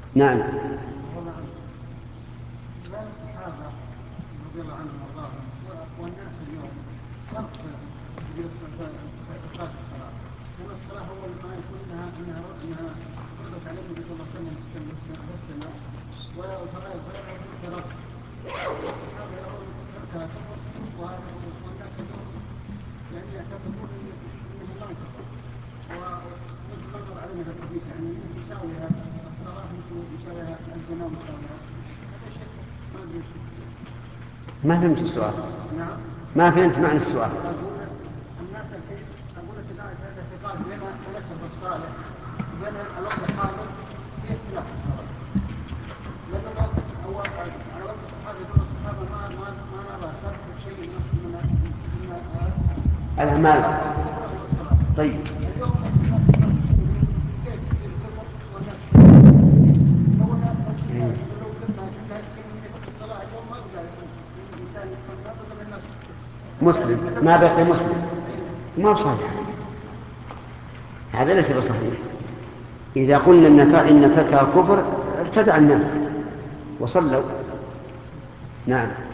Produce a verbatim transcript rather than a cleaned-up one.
نعم. كان الصحابة رضي الله عنهم وارضاهم والناس اليوم فرق في إخراج الصلاة. لأن الصلاة أول ما يكون إنها إنها إنها فرضت على النبي صلى الله عليه وسلم والسنة وفلا يفرق رد. الصحابة يرون تركها والناس اليوم يعني يعتقدون أنه لا يفرق. ومثل ما مر علينا في الحديث يعني يساويها الصلاة مثل يساويها الزنا ويساويها هذا شيء ما أدري شيء. ما فهمت السؤال. نعم. ما فهمت معنى السؤال. أقول الناس الحين أقول لك هذا الاعتقاد بين السلف الصالح وبين الوضع الحاضر في اختلاف الصلاة. لأنه أول على وقت الصحابة يقول الصحابة ما ما ما نرى ترك شيء من من من الأعمال. والصلاة. طيب. اليوم كيف يصير الكفر والناس لو لو لو كنا كنا الصلاة اليوم ما يرجع الإنسان يكون ما بقى الناس مسلم ما بقي مسلم، ما بصحيح، هذا ليس بصحيح. إذا قلنا إن تركها كفر ارتدع الناس وصلوا. نعم.